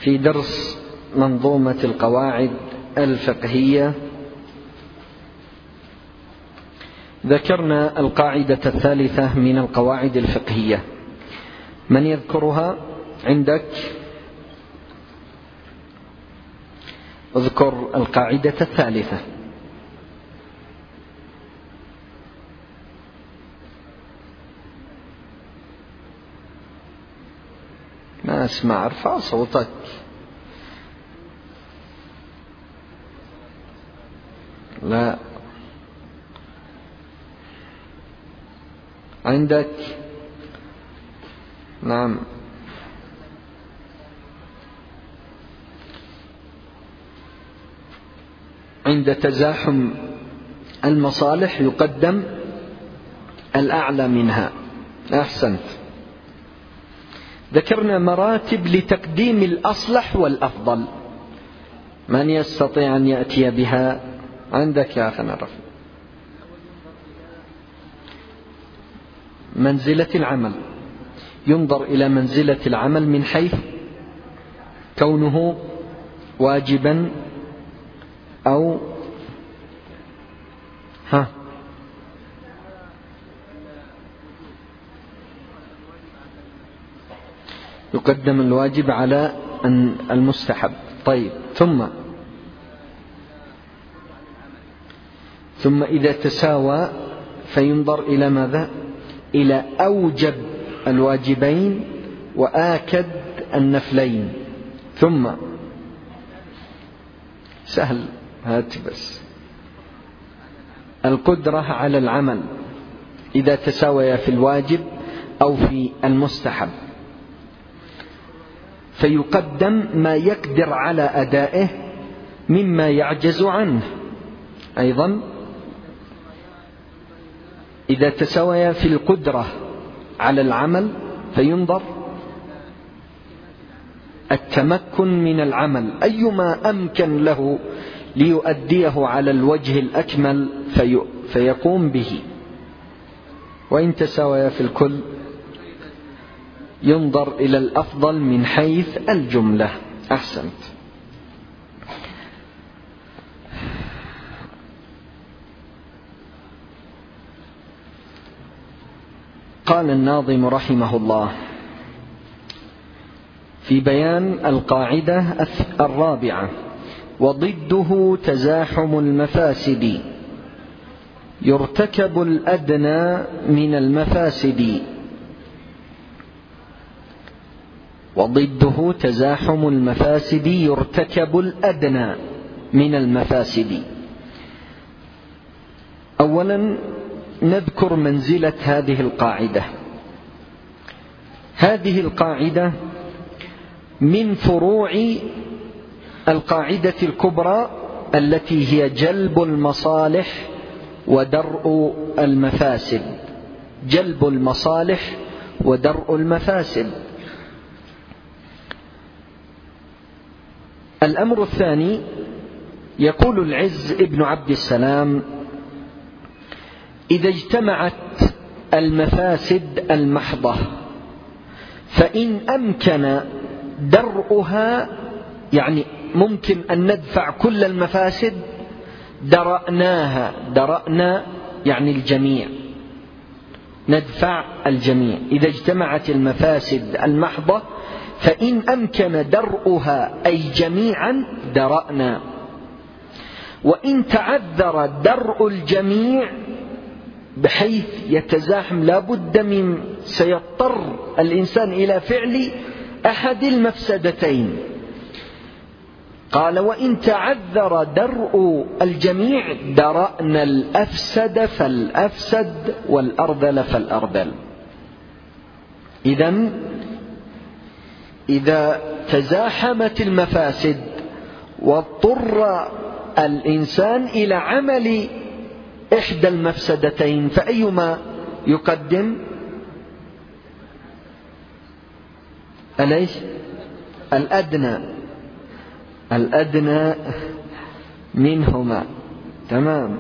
في درس منظومة القواعد الفقهية ذكرنا القاعدة الثالثة من القواعد الفقهية. من يذكرها عندك؟ اذكر القاعدة الثالثة. ما أسمع، ارفع صوتك. لا عندك؟ نعم. عند تزاحم المصالح يقدم الأعلى منها. أحسنت. ذكرنا مراتب لتقديم الأصلح والأفضل. من يستطيع أن يأتي بها؟ عندك يا أخي نعرف. منزلة العمل، ينظر إلى منزلة العمل من حيث كونه واجبا أو يقدم الواجب على المستحب. طيب، ثم إذا تساوى فينظر إلى ماذا؟ إلى أوجب الواجبين وآكد النفلين. ثم سهل، هات بس القدرة على العمل إذا تساوي في الواجب أو في المستحب، فيقدم ما يقدر على أدائه مما يعجز عنه. أيضا إذا تساوي في القدرة على العمل فينظر التمكن من العمل، أيما أمكن له ليؤديه على الوجه الأكمل فيقوم به. وإن تساوي في الكل ينظر إلى الأفضل من حيث الجملة. أحسنت. قال الناظم رحمه الله في بيان القاعدة الرابعة: وضده تزاحم المفاسد، يرتكب الأدنى من المفاسد. وضده تزاحم المفاسد يرتكب الأدنى من المفاسد. أولا نذكر منزلة هذه القاعدة. هذه القاعدة من فروع القاعدة الكبرى التي هي جلب المصالح ودرء المفاسد. جلب المصالح ودرء المفاسد. الأمر الثاني، يقول العز ابن عبد السلام: إذا اجتمعت المفاسد المحضة فإن أمكن درءها، يعني ممكن أن ندفع كل المفاسد، درأناها. درأنا يعني الجميع، ندفع الجميع. إذا اجتمعت المفاسد المحضة فإن أمكن درءها أي جميعا درأنا. وإن تعذر درء الجميع بحيث يتزاحم، لا بد من سيضطر الإنسان إلى فعل أحد المفسدتين. قال: وإن تعذر درء الجميع درأنا الأفسد فالأفسد والأرذل فالأرذل. إذا تزاحمت المفاسد واضطر الإنسان إلى عمل إحدى المفسدتين فأيما يقدم؟ أليس الأدنى منهما. تمام.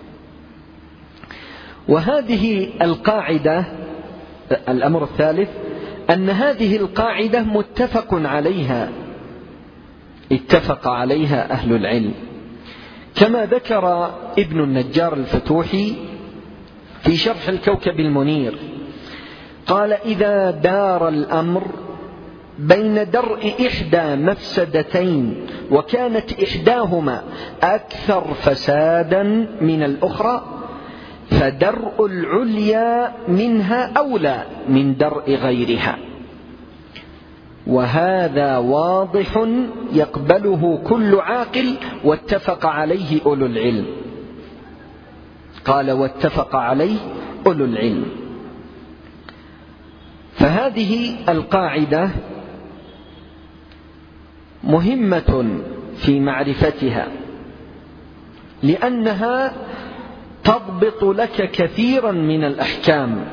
وهذه القاعدة، الأمر الثالث، أن هذه القاعدة متفق عليها اتفق عليها أهل العلم، كما ذكر ابن النجار الفتوحي في شرح الكوكب المنير، قال: إذا دار الأمر بين درء إحدى مفسدتين وكانت إحداهما أكثر فسادا من الأخرى فدرء العليا منها أولى من درء غيرها، وهذا واضح يقبله كل عاقل واتفق عليه أولو العلم. قال: واتفق عليه أولو العلم. فهذه القاعدة مهمة في معرفتها، لأنها تضبط لك كثيرا من الأحكام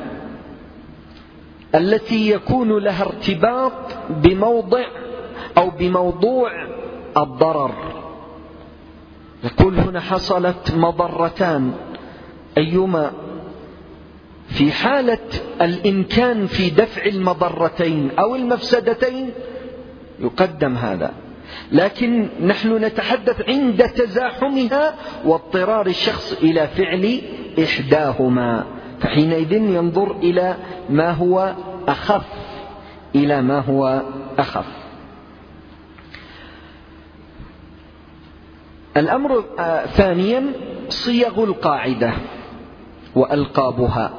التي يكون لها ارتباط بموضع أو بموضوع الضرر. يقول: هنا حصلت مضرتان، أيما في حالة الإمكان في دفع المضرتين أو المفسدتين يقدم هذا، لكن نحن نتحدث عند تزاحمها واضطرار الشخص إلى فعل إحداهما، فحينئذ ينظر إلى ما هو أخف، إلى ما هو أخف. الأمر ثانيا صيغ القاعدة وألقابها.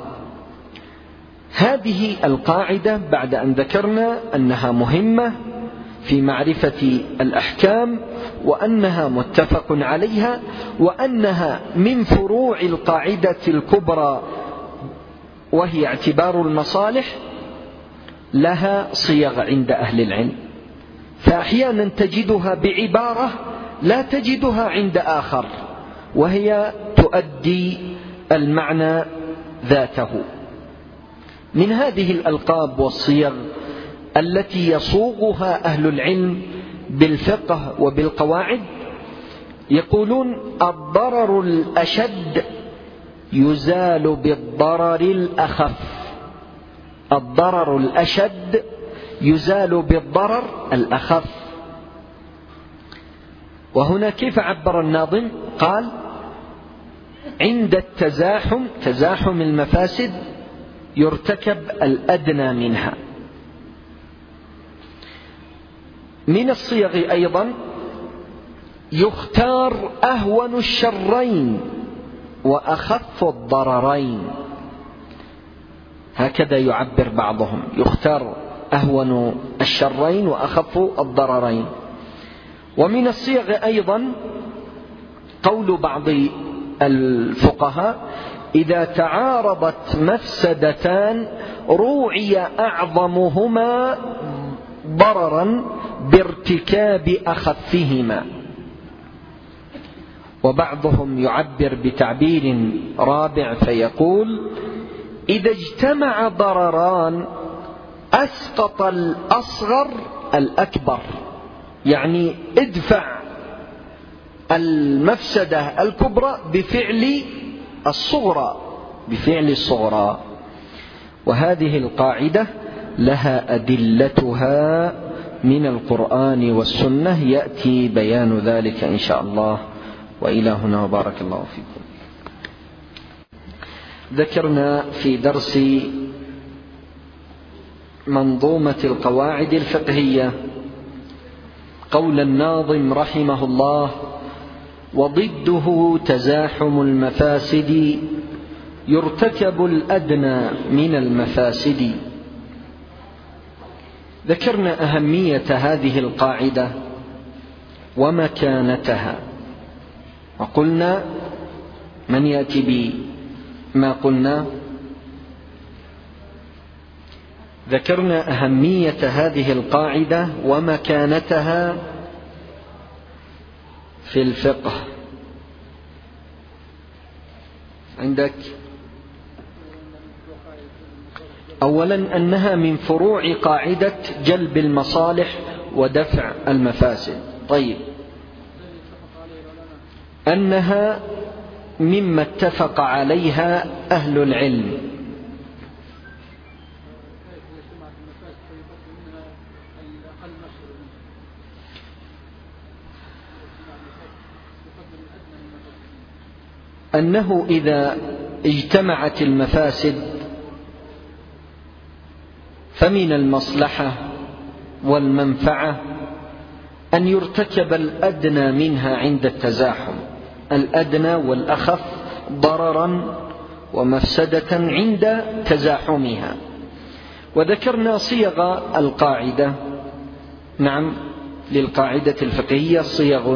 هذه القاعدة بعد أن ذكرنا أنها مهمة في معرفة الأحكام وأنها متفق عليها وأنها من فروع القاعدة الكبرى وهي اعتبار المصالح، لها صيغ عند أهل العلم، فأحيانا تجدها بعبارة لا تجدها عند آخر وهي تؤدي المعنى ذاته. من هذه الألقاب والصيغ التي يصوغها أهل العلم بالفقه وبالقواعد، يقولون: الضرر الأشد يزال بالضرر الأخف. الضرر الأشد يزال بالضرر الأخف. وهنا كيف عبر الناظم؟ قال: عند تزاحم المفاسد يرتكب الأدنى منها. من الصيغ أيضا يختار أهون الشرين وأخف الضررين، هكذا يعبر بعضهم، يختار أهون الشرين وأخف الضررين. ومن الصيغ أيضا قول بعض الفقهاء: إذا تعارضت مفسدتان روعي أعظمهما ضررا بارتكاب أخفهما. وبعضهم يعبر بتعبير رابع فيقول: إذا اجتمع ضرران أسقط الأصغر الأكبر، يعني ادفع المفسدة الكبرى بفعل الصغرى. وهذه القاعدة لها أدلتها من القرآن والسنة، يأتي بيان ذلك إن شاء الله. وإلى هنا وبارك الله فيكم. ذكرنا في درس منظومة القواعد الفقهية قول الناظم رحمه الله: وضده تزاحم المفاسد يرتكب الأدنى من المفاسد. ذكرنا أهمية هذه القاعدة ومكانتها، وقلنا من يأتي بما قلنا. ذكرنا أهمية هذه القاعدة ومكانتها في الفقه. عندك أولا أنها من فروع قاعدة جلب المصالح ودفع المفاسد. طيب، أنها مما اتفق عليها أهل العلم. أنه إذا اجتمعت المفاسد فمن المصلحة والمنفعة أن يرتكب الأدنى منها عند التزاحم، الأدنى والأخف ضررا ومفسدة عند تزاحمها. وذكرنا صيغ القاعدة، نعم، للقاعدة الفقهية صيغ.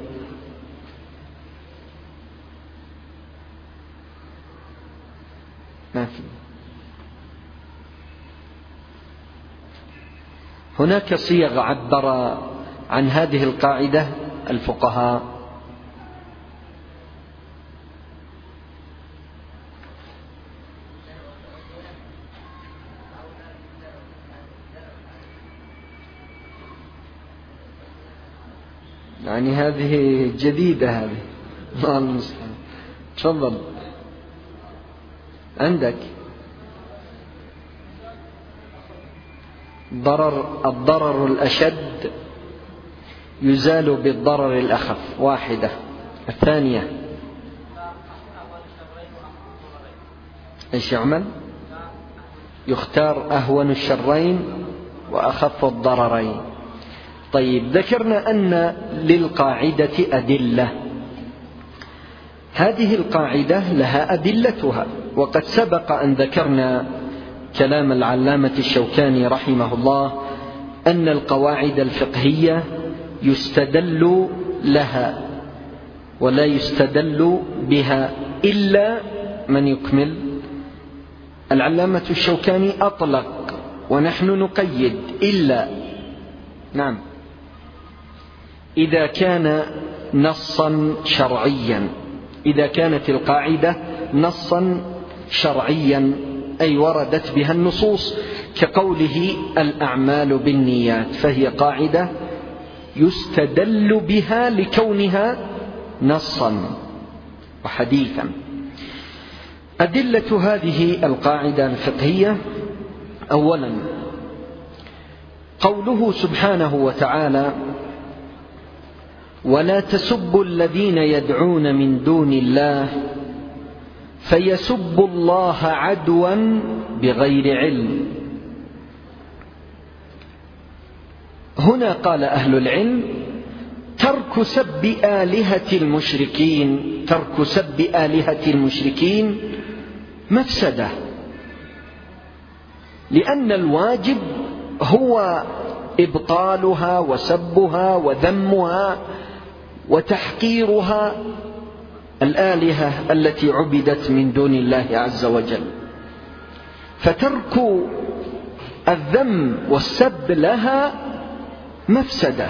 هناك صيغ عبر عن هذه القاعدة الفقهاء. يعني هذه جديدة، هذه الله المستعان. تفضل عندك الضرر الأشد يزال بالضرر الأخف، واحدة. الثانية ايش يعمل؟ يختار أهون الشرين وأخف الضررين. طيب، ذكرنا أن للقاعدة أدلة، هذه القاعدة لها أدلتها، وقد سبق أن ذكرنا كلام العلامة الشوكاني رحمه الله أن القواعد الفقهية يستدل لها ولا يستدل بها إلا من يكمل. العلامة الشوكاني أطلق ونحن نقيد إلا، نعم، إذا كان نصا شرعيا، إذا كانت القاعدة نصا شرعيا أي وردت بها النصوص، كقوله الأعمال بالنيات، فهي قاعدة يستدل بها لكونها نصا وحديثا. أدلة هذه القاعدة الفقهية: أولا قوله سبحانه وتعالى: ولا تسبوا الذين يدعون من دون الله فيسبوا الله عدوا بغير علم. هنا قال أهل العلم: ترك سب آلهة المشركين مفسدة، لأن الواجب هو إبطالها وسبها وذمها وتحقيرها، الآلهة التي عبدت من دون الله عز وجل. فترك الذم والسب لها مفسدة.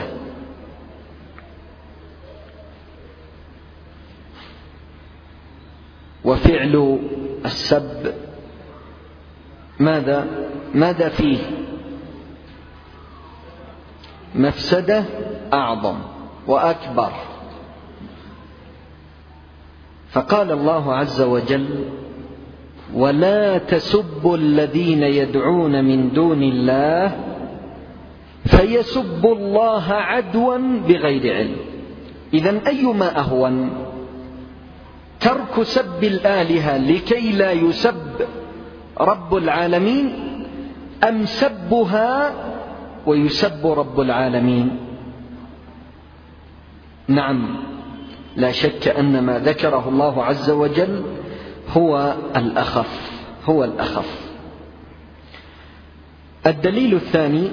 وفعل السب ماذا فيه؟ مفسدة أعظم وأكبر. فقال الله عز وجل: ولا تسبوا الذين يدعون من دون الله فيسبوا الله عدوا بغير علم. إذن أيما أهون، ترك سب الآلهة لكي لا يسب رب العالمين، أم سبها ويسب رب العالمين؟ نعم، لا شك أن ما ذكره الله عز وجل هو الأخف. الدليل الثاني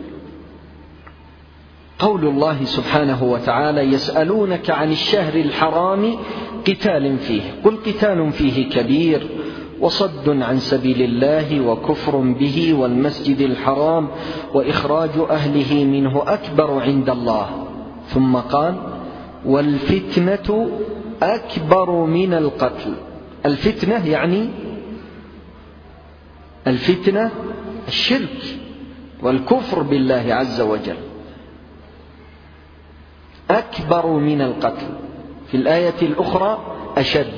قول الله سبحانه وتعالى: يسألونك عن الشهر الحرام قتال فيه، قل قتال فيه كبير وصد عن سبيل الله وكفر به والمسجد الحرام وإخراج أهله منه أكبر عند الله. ثم قال: والفتنة أكبر من القتل. الفتنة يعني الفتنة الشرك والكفر بالله عز وجل، أكبر من القتل. في الآية الأخرى أشد.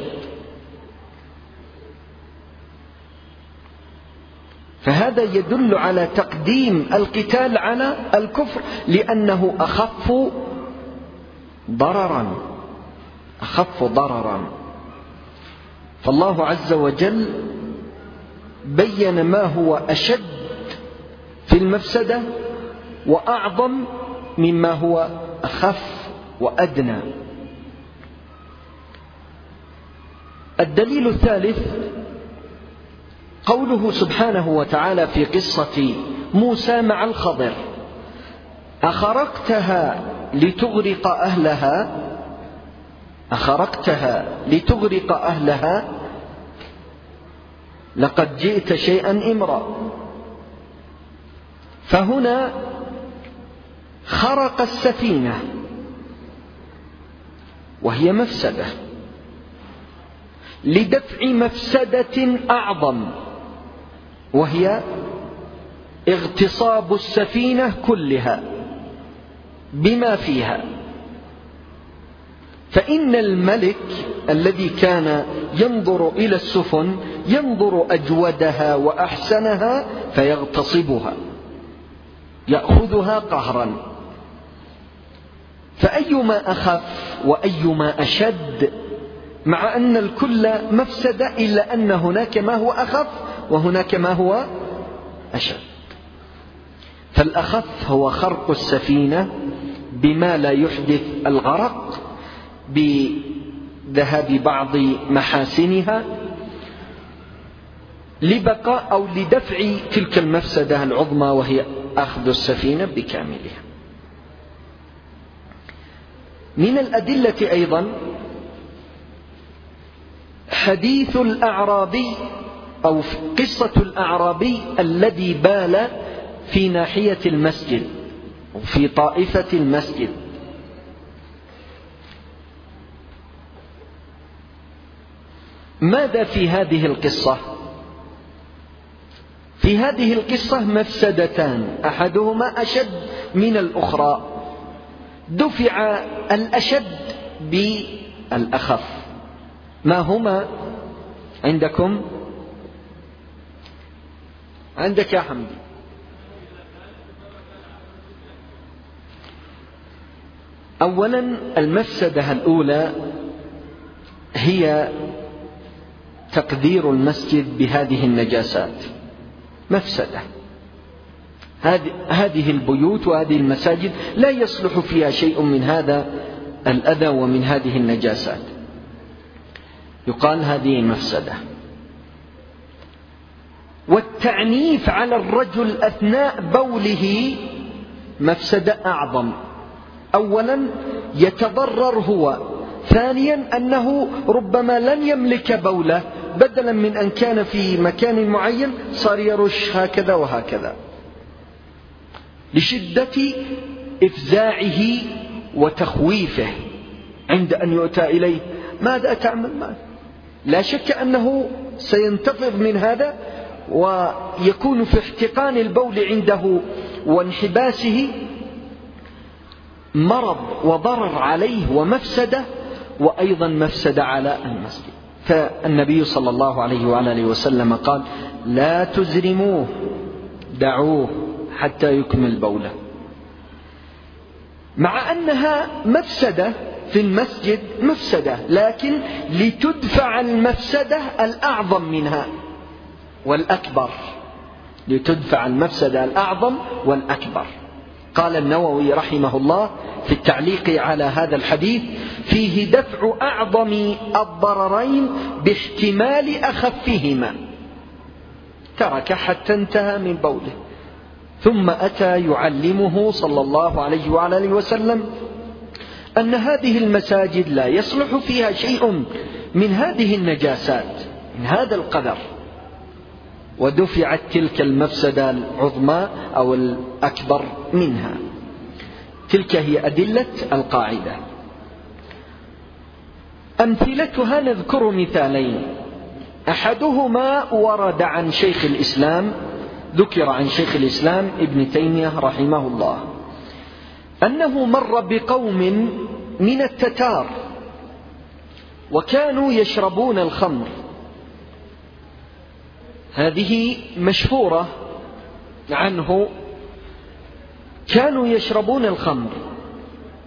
فهذا يدل على تقديم القتال على الكفر، لأنه أخف ضررا. فالله عز وجل بين ما هو أشد في المفسدة وأعظم مما هو أخف وأدنى. الدليل الثالث قوله سبحانه وتعالى في قصة موسى مع الخضر: أخرقتها لتغرق أهلها لقد جئت شيئا إمرا. فهنا خرق السفينة وهي مفسدة لدفع مفسدة أعظم، وهي اغتصاب السفينة كلها بما فيها. فإن الملك الذي كان ينظر إلى السفن ينظر أجودها وأحسنها فيغتصبها، يأخذها قهرا. فأيما أخف وأيما أشد، مع أن الكل مفسدة، إلا أن هناك ما هو أخف وهناك ما هو أشد. فالأخف هو خرق السفينة بما لا يحدث الغرق، بذهاب بعض محاسنها لبقاء أو لدفع تلك المفسدة العظمى، وهي أخذ السفينة بكاملها. من الأدلة أيضا حديث الأعرابي أو قصة الأعرابي الذي بال في ناحية المسجد وفي طائفة المسجد. ماذا في هذه القصة؟ في هذه القصة مفسدتان أحدهما أشد من الأخرى، دفع الأشد بالأخف. ما هما عندكم؟ عندك يا حمدي؟ أولا المفسدة الأولى هي تقدير المسجد بهذه النجاسات، مفسدة. هذه البيوت وهذه المساجد لا يصلح فيها شيء من هذا الأذى ومن هذه النجاسات، يقال هذه مفسدة. والتعنيف على الرجل أثناء بوله مفسدة أعظم. أولا يتضرر هو، ثانيا أنه ربما لن يملك بوله، بدلا من أن كان في مكان معين صار يرش هكذا وهكذا لشدة إفزاعه وتخويفه عند أن يؤتى إليه. ماذا تعمل؟ لا شك أنه سينتفض من هذا ويكون في احتقان البول عنده وانحباسه مرض وضرر عليه ومفسدة، وأيضا مفسدة على المسجد. فالنبي صلى الله عليه وآله وسلم قال: لا تزرموه، دعوه حتى يكمل بوله. مع أنها مفسدة في المسجد مفسدة، لكن لتدفع المفسدة الأعظم منها والأكبر، لتدفع المفسدة الأعظم والأكبر. قال النووي رحمه الله في التعليق على هذا الحديث: فيه دفع أعظم الضررين باحتمال أخفهما. ترك حتى انتهى من بوله، ثم أتى يعلمه صلى الله عليه وآله وسلم أن هذه المساجد لا يصلح فيها شيء من هذه النجاسات، من هذا القدر، ودفعت تلك المفسدة العظمى أو الأكبر منها. تلك هي أدلة القاعدة. أمثلتها نذكر مثالين. أحدهما ورد عن شيخ الإسلام، ذكر عن شيخ الإسلام ابن تيمية رحمه الله أنه مر بقوم من التتار وكانوا يشربون الخمر. هذه مشهورة عنه، كانوا يشربون الخمر،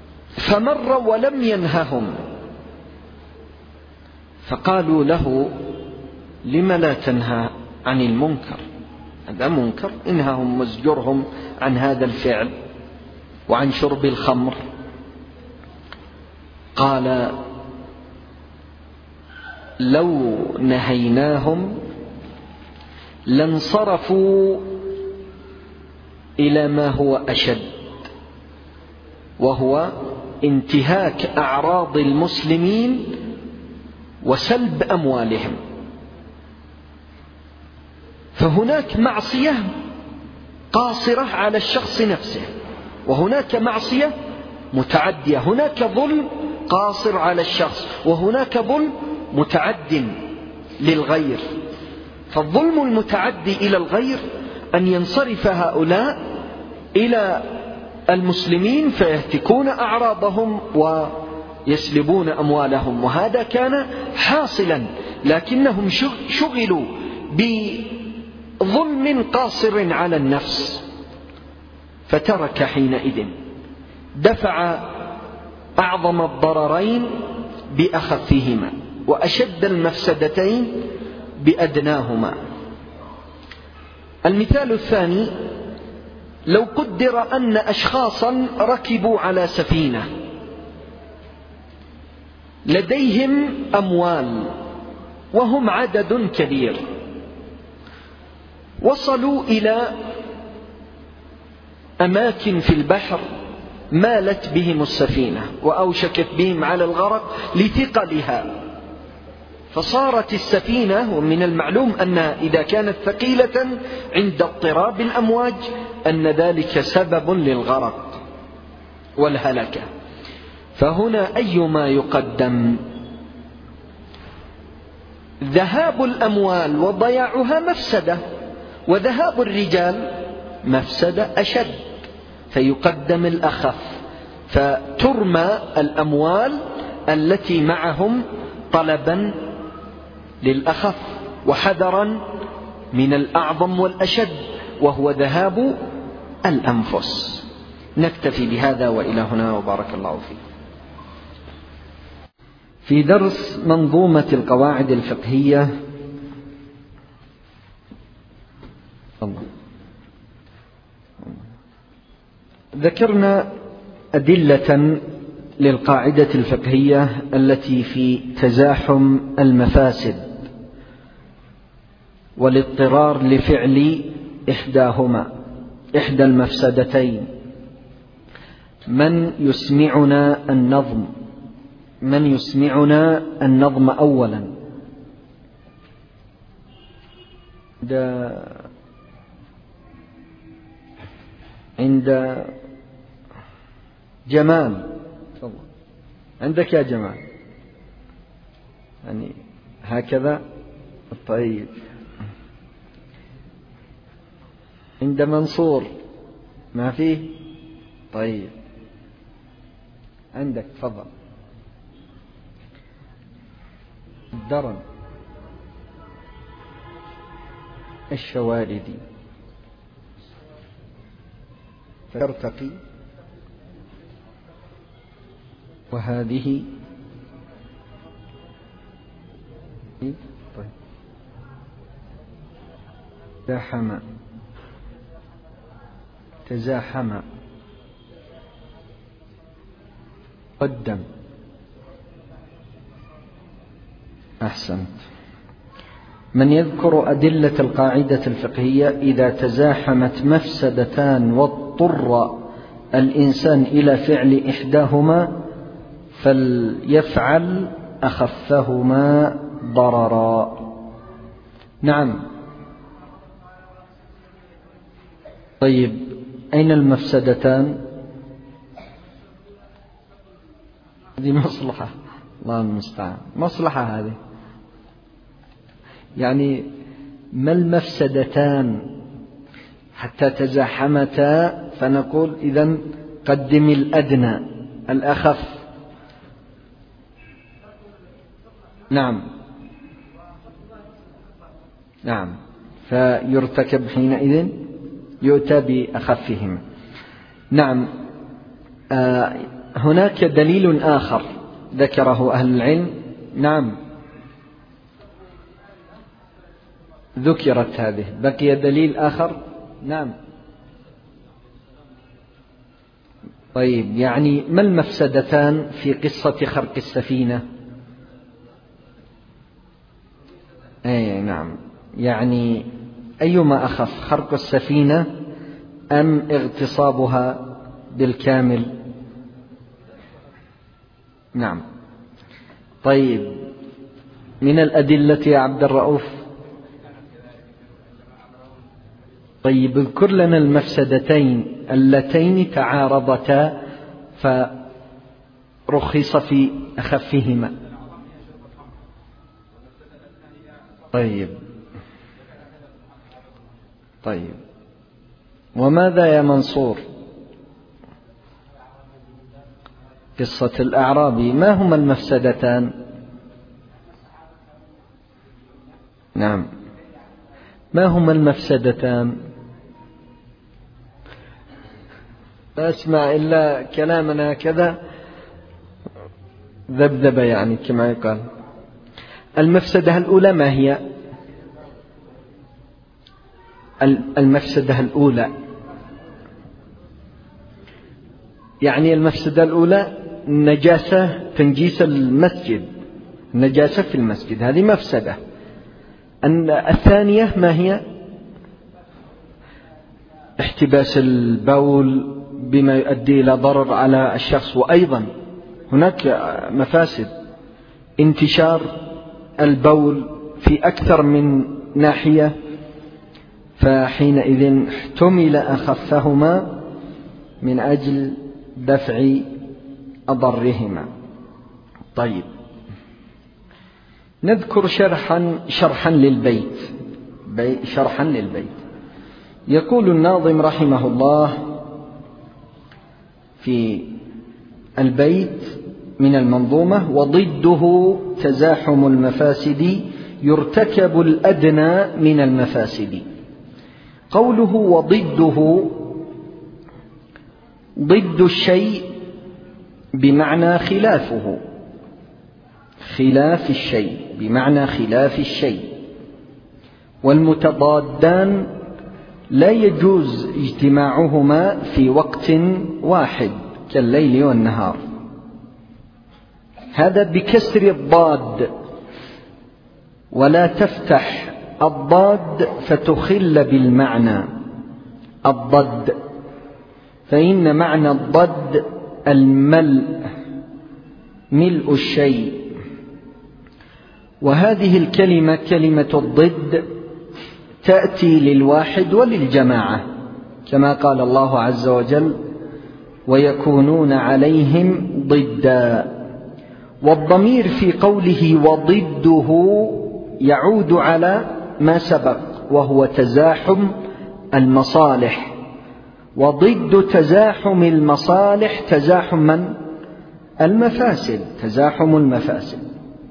فمر ولم ينههم، فقالوا له: لم لا تنهى عن المنكر؟ هذا منكر، انهاهم وازجرهم عن هذا الفعل وعن شرب الخمر. قال لو نهيناهم لانصرفوا إلى ما هو أشد، وهو انتهاك أعراض المسلمين وسلب أموالهم. فهناك معصية قاصرة على الشخص نفسه، وهناك معصية متعدية. هناك ظلم قاصر على الشخص، وهناك ظلم متعد للغير. فالظلم المتعدي إلى الغير أن ينصرف هؤلاء إلى المسلمين فيهتكون أعراضهم ويسلبون أموالهم، وهذا كان حاصلا، لكنهم شغلوا بظلم قاصر على النفس، فترك حينئذ، دفع أعظم الضررين بأخفهما، وأشد المفسدتين بأدناهما. المثال الثاني: لو قدر أن أشخاصا ركبوا على سفينة لديهم أموال وهم عدد كبير، وصلوا إلى أماكن في البحر مالت بهم السفينة وأوشكت بهم على الغرق لثقلها، فصارت السفينة، ومن المعلوم أن إذا كانت ثقيلة عند اضطراب الأمواج أن ذلك سبب للغرق والهلكة. فهنا أيما يقدم؟ ذهاب الأموال وضياعها مفسدة، وذهاب الرجال مفسدة أشد، فيقدم الأخف، فترمى الأموال التي معهم طلبا للأخف وحذرا من الأعظم والأشد، وهو ذهاب الأنفس. نكتفي بهذا وإلى هنا، وبارك الله فيكم. في درس منظومة القواعد الفقهية ذكرنا أدلة للقاعدة الفقهية التي في تزاحم المفاسد والاضطرار لفعل إحدى المفسدتين. من يسمعنا النظم أولا؟ عند جمال. عندك يا جمال؟ يعني هكذا. طيب. عند منصور؟ ما فيه؟ طيب. عندك؟ تفضل. الدرن الشواردي ترتقي، وهذه طيب. تزاحم قدم. أحسنت. من يذكر أدلة القاعدة الفقهية: إذا تزاحمت مفسدتان واضطر الإنسان إلى فعل إحداهما فليفعل أخفهما ضررا. نعم. طيب، أين المفسدتان؟ هذه مصلحة، الله المستعان، مصلحة هذه. يعني ما المفسدتان حتى تزاحمتا؟ فنقول إذن قدم الأدنى الأخف. نعم، فيرتكب حينئذ، يؤتى بأخفهما. نعم. هناك دليل آخر ذكره أهل العلم. نعم. ذكرت هذه. بقي دليل آخر. نعم. طيب، يعني ما المفسدتان في قصة خرق السفينة؟ أي نعم، يعني أيما أخف، خرق السفينة أم اغتصابها بالكامل؟ نعم. طيب، من الأدلة يا عبد الرؤوف. طيب، اذكر لنا المفسدتين اللتين تعارضتا فرخص في أخفهما. طيب، وماذا يا منصور؟ قصة الأعرابي، ما هما المفسدتان؟ نعم، ما هما المفسدتان؟ لا أسمع إلا كلامنا كذا ذبذب، يعني كما يقال. المفسدة الأولى ما هي؟ المفسدة الأولى، يعني المفسدة الأولى النجاسة، تنجيس المسجد، النجاسة في المسجد، هذه مفسدة. الثانية ما هي؟ احتباس البول بما يؤدي إلى ضرر على الشخص. وأيضا هناك مفاسد، انتشار البول في أكثر من ناحية، فحينئذ احتمل أخفهما من أجل دفع أضرهما. طيب، نذكر شرحا للبيت. يقول الناظم رحمه الله في البيت من المنظومة: وضده تزاحم المفاسد يرتكب الأدنى من المفاسد. قوله وضده، ضد الشيء بمعنى خلافه، خلاف الشيء بمعنى خلاف الشيء، والمتضادان لا يجوز اجتماعهما في وقت واحد كالليل والنهار. هذا بكسر الضاد، ولا تفتح الضاد فتخل بالمعنى الضد، فإن معنى الضد الملء، ملء الشيء. وهذه الكلمة كلمة الضد تأتي للواحد وللجماعة، كما قال الله عز وجل: ويكونون عليهم ضدا. والضمير في قوله وضده يعود على ما سبق، وهو تزاحم المصالح. وضد تزاحم المصالح تزاحم من؟ المفاسد، تزاحم المفاسد.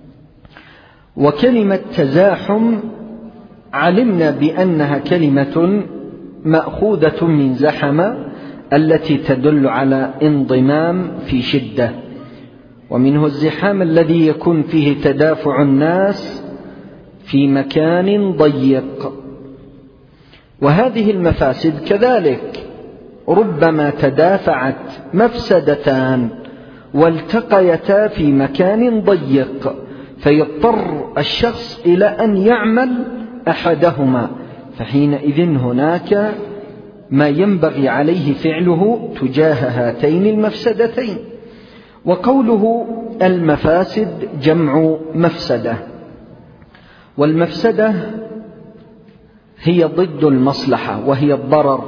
وكلمة تزاحم علمنا بأنها كلمة مأخوذة من زحم، التي تدل على انضمام في شدة، ومنه الزحام الذي يكون فيه تدافع الناس في مكان ضيق. وهذه المفاسد كذلك ربما تدافعت مفسدتان والتقيتا في مكان ضيق، فيضطر الشخص إلى أن يعمل أحدهما، فحينئذ هناك ما ينبغي عليه فعله تجاه هاتين المفسدتين. وقوله المفاسد جمع مفسدة، والمفسدة هي ضد المصلحة وهي الضرر.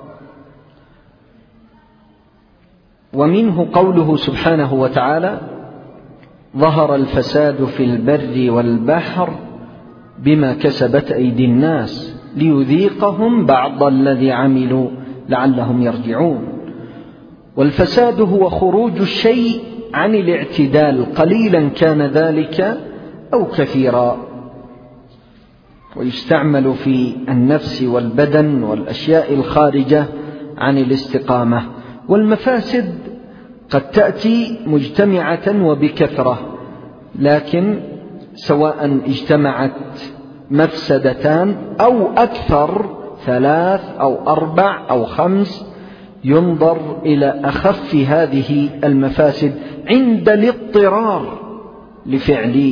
ومنه قوله سبحانه وتعالى: ظهر الفساد في البر والبحر بما كسبت أيدي الناس ليذيقهم بعض الذي عملوا لعلهم يرجعون. والفساد هو خروج الشيء عن الاعتدال، قليلا كان ذلك أو كثيرا، ويستعمل في النفس والبدن والأشياء الخارجة عن الاستقامة. والمفاسد قد تأتي مجتمعة وبكثرة، لكن سواء اجتمعت مفسدتان أو أكثر، 3 أو 4 أو 5، ينظر إلى أخف هذه المفاسد عند الاضطرار لفعل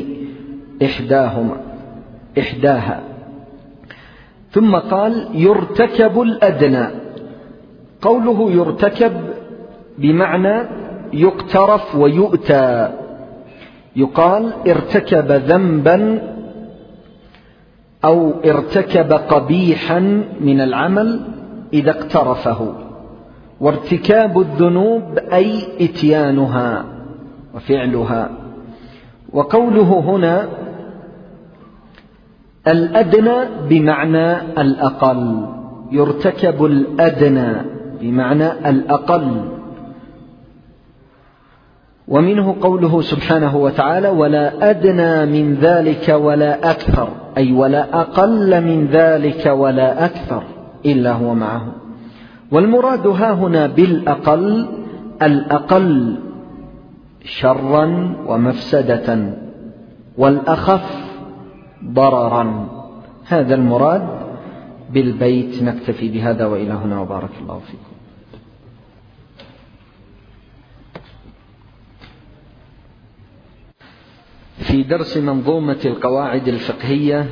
إحداها. ثم قال يرتكب الأدنى. قوله يرتكب بمعنى يقترف ويؤتى. يقال ارتكب ذنبا أو ارتكب قبيحا من العمل إذا اقترفه. وارتكاب الذنوب أي إتيانها وفعلها. وقوله هنا الأدنى بمعنى الأقل، يرتكب الأدنى بمعنى الأقل. ومنه قوله سبحانه وتعالى ولا أدنى من ذلك ولا أكثر، أي ولا أقل من ذلك ولا أكثر إلا هو معه. والمراد هاهنا بالأقل الأقل شرا ومفسدة، والأخف ضررا. هذا المراد بالبيت. نكتفي بهذا وإلى هنا، وبارك الله فيكم. في درس منظومة القواعد الفقهية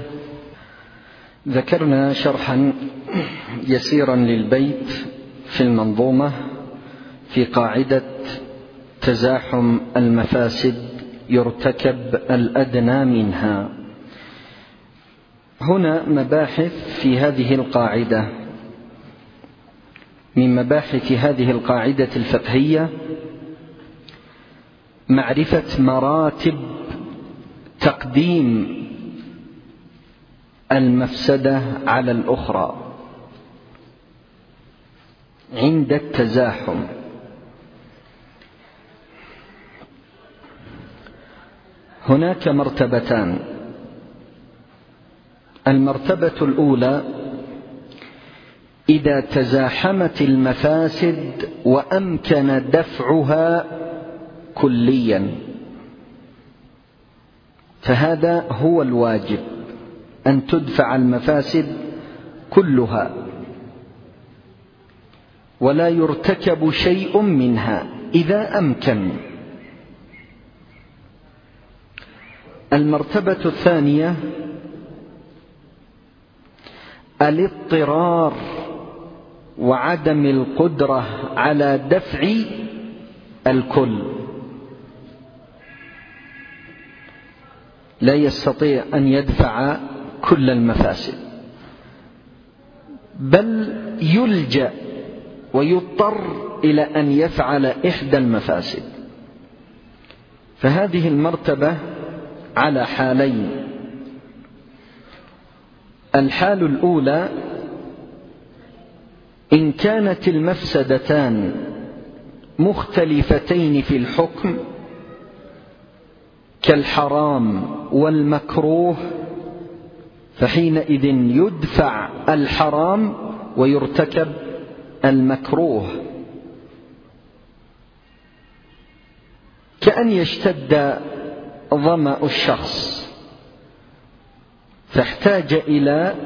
ذكرنا شرحا يسيرا للبيت في المنظومة في قاعدة تزاحم المفاسد يرتكب الأدنى منها. هنا مباحث في هذه القاعدة. من مباحث هذه القاعدة الفقهية معرفة مراتب تقديم المفسدة على الأخرى عند التزاحم. هناك مرتبتان. المرتبة الأولى إذا تزاحمت المفاسد وأمكن دفعها كليا، فهذا هو الواجب، أن تدفع المفاسد كلها ولا يرتكب شيء منها إذا أمكن. المرتبة الثانية الاضطرار وعدم القدرة على دفع الكل. لا يستطيع أن يدفع كل المفاسد، بل يلجأ ويضطر إلى أن يفعل إحدى المفاسد. فهذه المرتبة على حالين. الحال الأولى إن كانت المفسدتان مختلفتين في الحكم كالحرام والمكروه، فحينئذ يدفع الحرام ويرتكب المكروه. كأن يشتد ظمأ الشخص فاحتاج إلى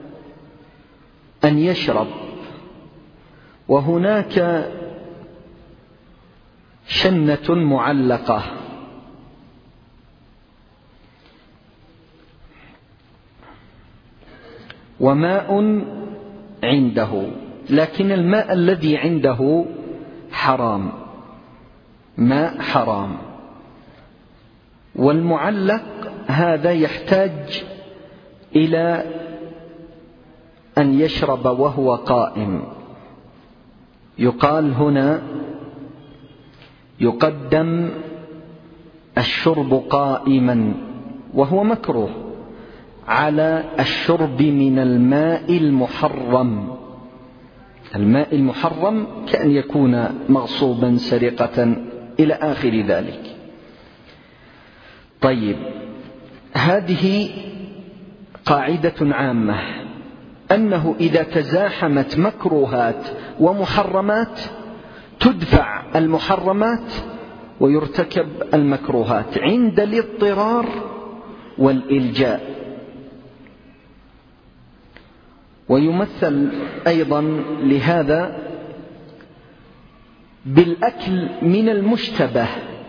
أن يشرب، وهناك شنة معلقة وماء عنده، لكن الماء الذي عنده حرام، ماء حرام، والمعلق هذا يحتاج إلى أن يشرب وهو قائم. يقال هنا يقدم الشرب قائما وهو مكروه على الشرب من الماء المحرم. الماء المحرم كأن يكون مغصوبا سرقة إلى آخر ذلك. طيب، هذه قاعدة عامة أنه إذا تزاحمت مكروهات ومحرمات تدفع المحرمات ويرتكب المكروهات عند الاضطرار والإلجاء. ويمثل أيضا لهذا بالأكل من المشتبه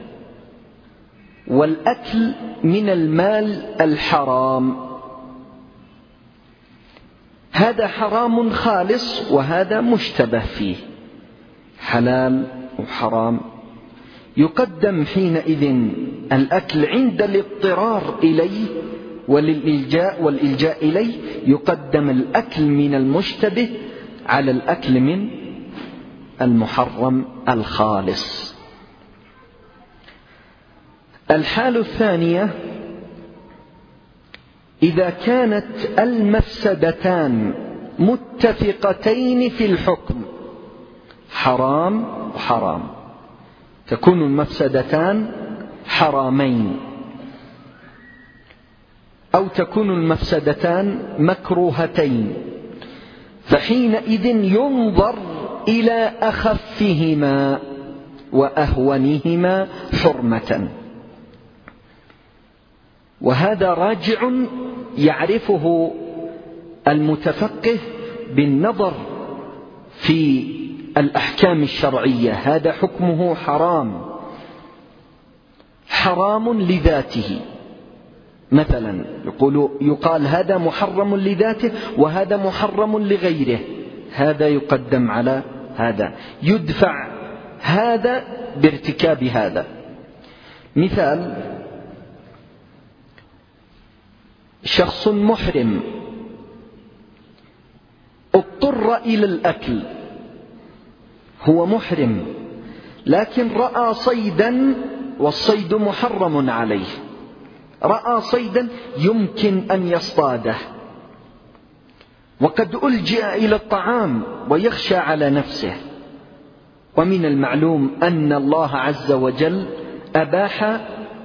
والأكل من المال الحرام. هذا حرام خالص وهذا مشتبه فيه، حلال وحرام. يقدم حينئذ الأكل عند الاضطرار إليه والإلجاء إليه، يقدم الأكل من المشتبه على الأكل من المحرم الخالص. الحالة الثانية: إذا كانت المفسدتان متفقتين في الحكم، حرام وحرام، تكون المفسدتان حرامين، أو تكون المفسدتان مكروهتين، فحينئذ ينظر إلى أخفهما وأهونهما حرمة. وهذا راجع يعرفه المتفقه بالنظر في الأحكام الشرعية. هذا حكمه حرام، حرام لذاته. مثلا يقال هذا محرم لذاته وهذا محرم لغيره، هذا يقدم على هذا، يدفع هذا بارتكاب هذا. مثال: شخص محرم اضطر إلى الأكل، هو محرم لكن رأى صيدا والصيد محرم عليه، رأى صيدا يمكن أن يصطاده وقد ألجأ إلى الطعام ويخشى على نفسه، ومن المعلوم أن الله عز وجل أباح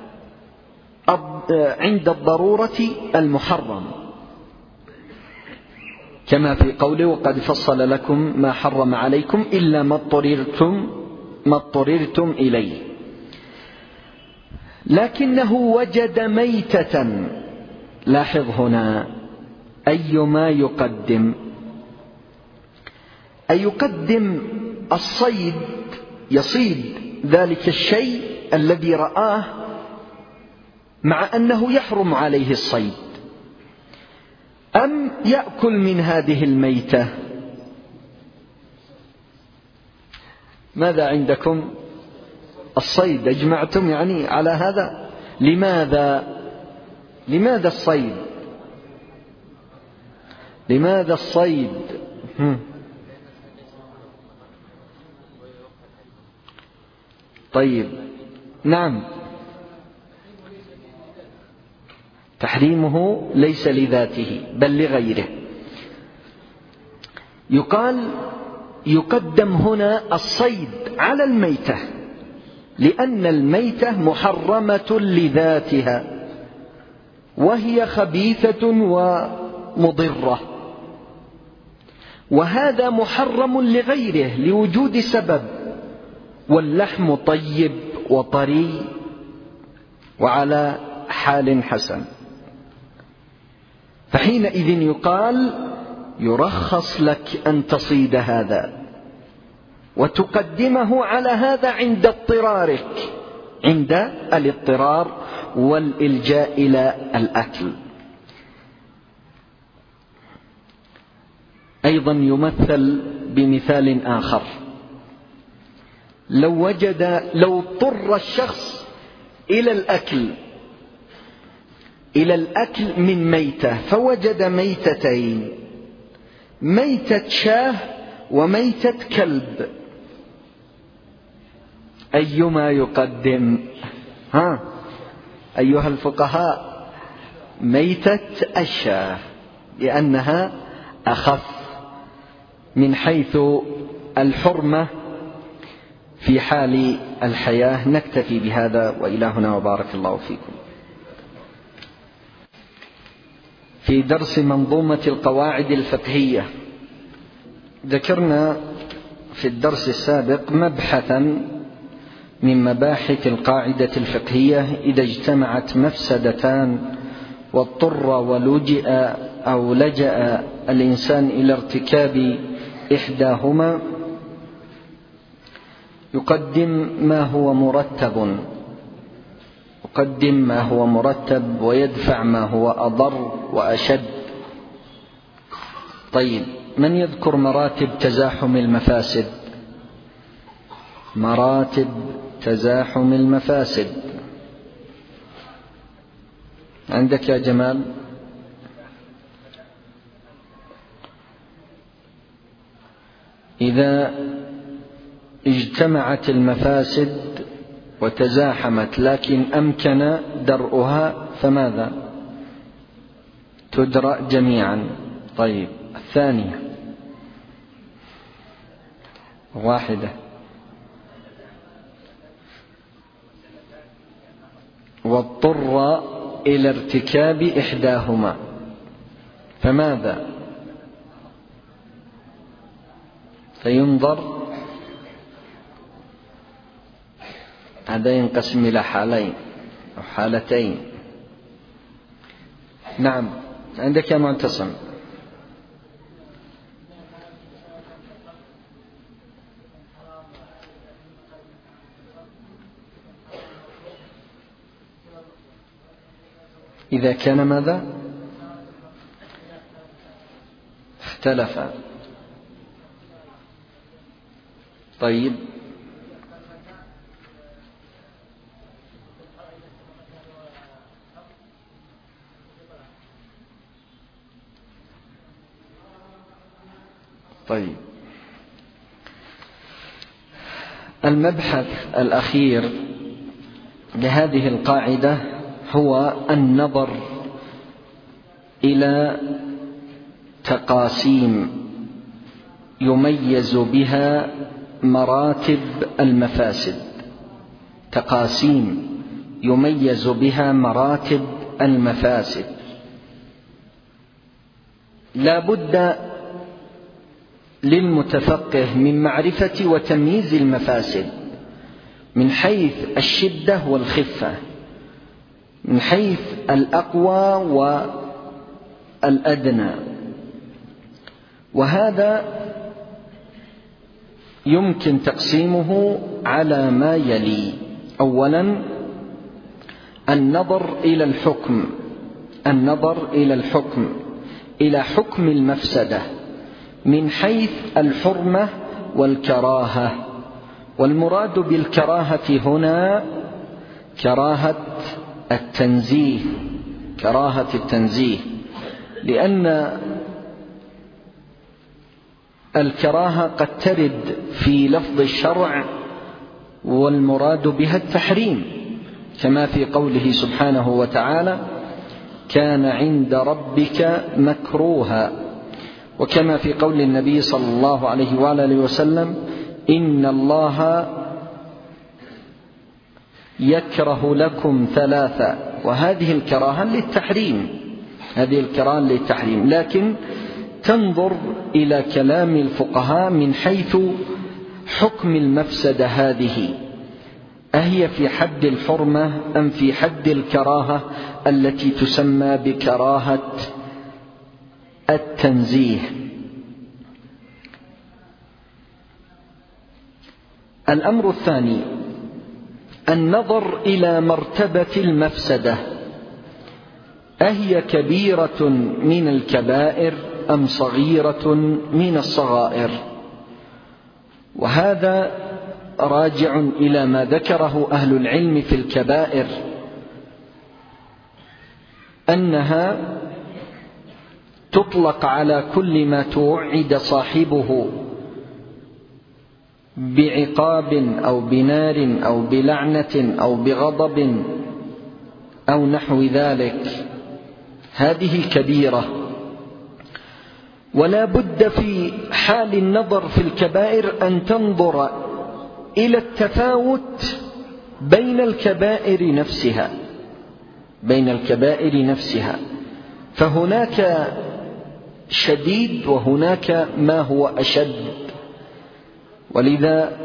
عند الضرورة المحرم، كما في قوله: وقد فصل لكم ما حرم عليكم إلا ما اضطررتم إليه. لكنه وجد ميتة، لاحظ هنا أيما يقدم، أيقدم الصيد يصيد ذلك الشيء الذي رآه مع أنه يحرم عليه الصيد، أم يأكل من هذه الميتة؟ ماذا عندكم؟ الصيد. أجمعتم يعني على هذا؟ لماذا الصيد؟ لماذا الصيد؟ طيب، نعم، تحريمه ليس لذاته بل لغيره. يقال يقدم هنا الصيد على الميتة، لأن الميتة محرمة لذاتها وهي خبيثة ومضرة، وهذا محرم لغيره لوجود سبب، واللحم طيب وطري وعلى حال حسن، فحينئذ يقال يرخص لك أن تصيد هذا وتقدمه على هذا عند اضطرارك، عند الاضطرار والإلجاء إلى الأكل. أيضا يمثل بمثال آخر: لو اضطر الشخص إلى الأكل من ميتة، فوجد ميتتين، ميتة شاه وميتة كلب، أيما يقدم؟ أيها الفقهاء، ميتة الشاه، لأنها أخف من حيث الحرمة في حال الحياة. نكتفي بهذا، وإلى هنا، وبارك الله فيكم. في درس منظومة القواعد الفقهية ذكرنا في الدرس السابق مبحثا من مباحث القاعدة الفقهية: إذا اجتمعت مفسدتان واضطر ولجأ أو لجأ الإنسان إلى ارتكاب إحداهما يقدم ما هو مرتب ويدفع ما هو أضر وأشد. طيب، من يذكر مراتب تزاحم المفاسد؟ مراتب تزاحم المفاسد عندك يا جمال؟ إذا اجتمعت المفاسد وتزاحمت لكن أمكن درءها فماذا؟ تدرأ جميعا. طيب، الثانية واحدة. واضطر إلى ارتكاب إحداهما فماذا؟ فينظر. هذا ينقسم إلى حالين أو حالتين. نعم، عندك يا معتصم. إذا كان ماذا؟ اختلف. طيب، المبحث الأخير لهذه القاعدة هو النظر إلى تقاسيم يميز بها مراتب المفاسد. تقاسيم يميز بها مراتب المفاسد. لا بد للمتفقه من معرفة وتمييز المفاسد من حيث الشدة والخفة، من حيث الأقوى والأدنى. وهذا يمكن تقسيمه على ما يلي: أولا، النظر إلى الحكم إلى حكم المفسدة من حيث الحرمة والكراهة. والمراد بالكراهة هنا كراهة التنزيه، لأن الكراهة قد ترد في لفظ الشرع والمراد بها التحريم، كما في قوله سبحانه وتعالى: كان عند ربك مكروها، وكما في قول النبي صلى الله عليه وآله وسلم: إن الله يكره لكم ثلاثة. وهذه الكراهة للتحريم، لكن تنظر إلى كلام الفقهاء من حيث حكم المفسدة هذه، أهي في حد الحرمة أم في حد الكراهة التي تسمى بكراهة التنزيه. الأمر الثاني: النظر إلى مرتبة المفسدة، أهي كبيرة من الكبائر أم صغيرة من الصغائر. وهذا راجع إلى ما ذكره أهل العلم في الكبائر، أنها تطلق على كل ما توعد صاحبه بعقاب أو بنار أو بلعنة أو بغضب أو نحو ذلك، هذه كبيرة. ولا بد في حال النظر في الكبائر أن تنظر إلى التفاوت بين الكبائر نفسها، فهناك شديد وهناك ما هو أشد. ولذا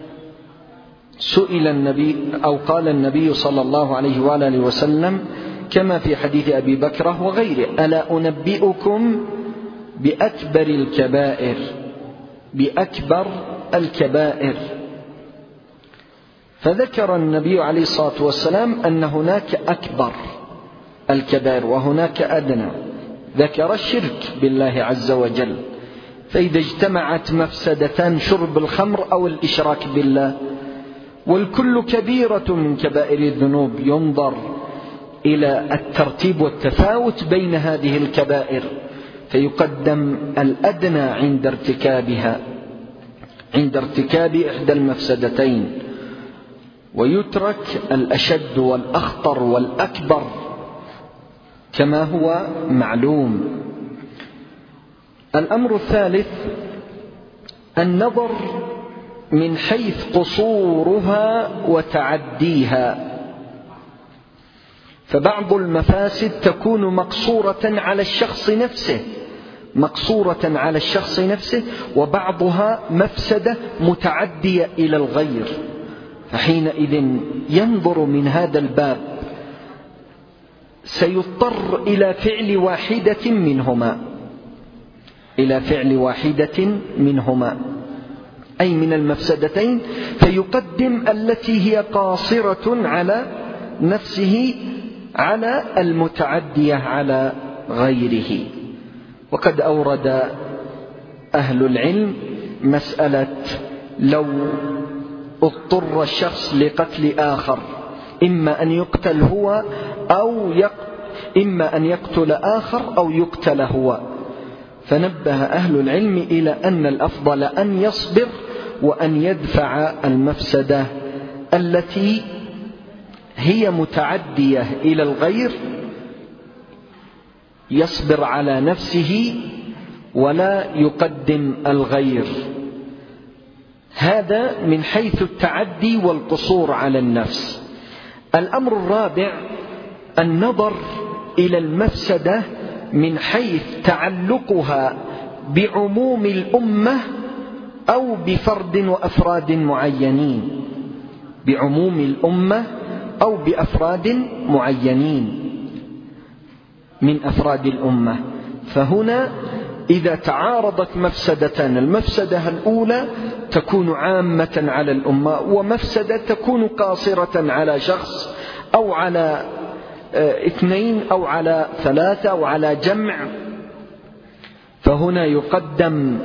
سئل النبي أو قال النبي صلى الله عليه وآله وسلم كما في حديث أبي بكرة وغيره: ألا أنبئكم بأكبر الكبائر. فذكر النبي عليه الصلاة والسلام أن هناك أكبر الكبائر وهناك أدنى. ذكر الشرك بالله عز وجل، فإذا اجتمعت مفسدتان شرب الخمر أو الإشراك بالله والكل كبيرة من كبائر الذنوب، ينظر إلى الترتيب والتفاوت بين هذه الكبائر فيقدم الأدنى عند ارتكاب إحدى المفسدتين، ويترك الأشد والأخطر والأكبر كما هو معلوم. الأمر الثالث النظر من حيث قصورها وتعديها، فبعض المفاسد تكون مقصورة على الشخص نفسه وبعضها مفسدة متعدية إلى الغير، فحينئذ ينظر من هذا الباب سيضطر إلى فعل واحدة منهما أي من المفسدتين، فيقدم التي هي قاصرة على نفسه على المتعدية على غيره. وقد أورد أهل العلم مسألة لو اضطر الشخص لقتل آخر، إما أن يقتل آخر أو يقتل هو، فنبه أهل العلم إلى أن الأفضل أن يصبر وأن يدفع المفسدة التي هي متعدية إلى الغير، يصبر على نفسه ولا يقدم الغير. هذا من حيث التعدي والقصور على النفس. الأمر الرابع النظر إلى المفسدة من حيث تعلقها بعموم الأمة أو بفرد وأفراد معينين، بعموم الأمة أو بأفراد معينين من أفراد الأمة. فهنا إذا تعارضت مفسدتان، المفسدة الأولى تكون عامة على الأمة، ومفسدة تكون قاصرة على شخص أو على اثنين أو على ثلاثة أو على جمع، فهنا يقدم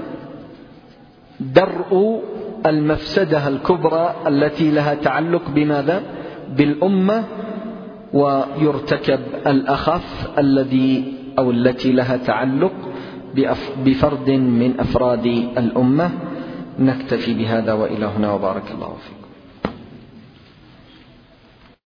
درء المفسدة الكبرى التي لها تعلق بماذا؟ بالأمة، ويرتكب الأخف التي لها تعلق بفرد من أفراد الأمة. نكتفي بهذا وإلى هنا، وبارك الله فيكم.